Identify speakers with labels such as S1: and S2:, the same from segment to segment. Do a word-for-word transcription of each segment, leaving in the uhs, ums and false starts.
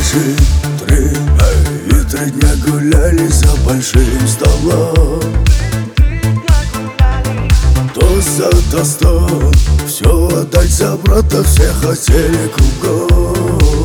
S1: наши три, эй, и три дня гуляли за большим столом. Тост за тостом, все отдать за брата все хотели кругом.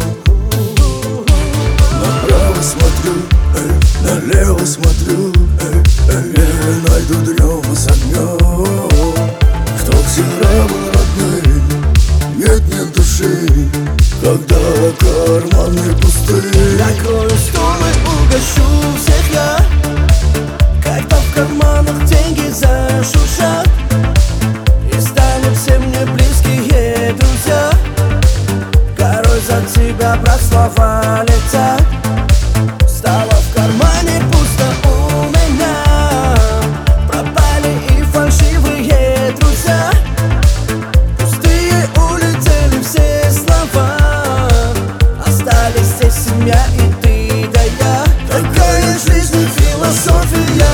S1: Направо смотрю, эй, налево смотрю, эй, эй, эй, найду днем с огнем. Кто вчера был родной, нет, нет души, когда карманы пусты.
S2: Накрою стол и угощу всех я, когда в карманах деньги зашуршат, и станут все мне близкие друзья. Горой за тебя, брат, слова летят. Стало в кармане пусто у меня, пропали и фальшивые друзья. Пустые улетели все слова, остались здесь семья и ты да я. Такая жизнь и философия.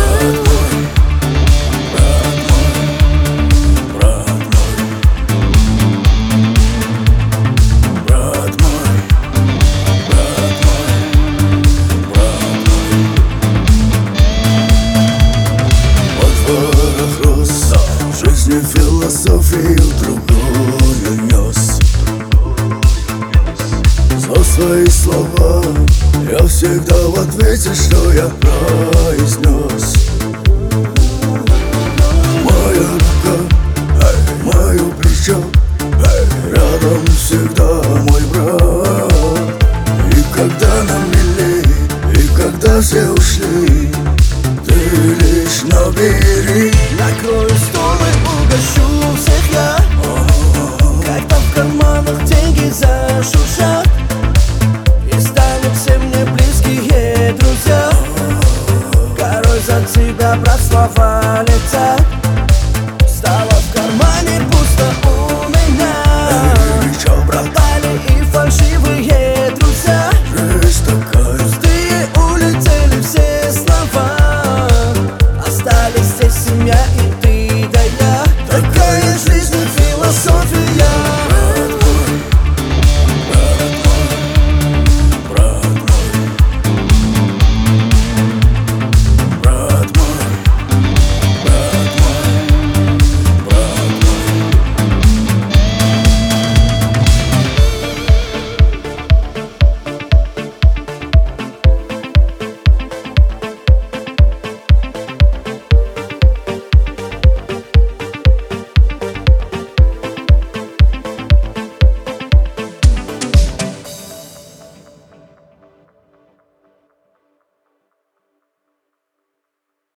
S1: Жизни философию другую нес. За свои слова я всегда в ответе, что я произнес. Моя рука, эй, мое плечо, эй, рядом всегда.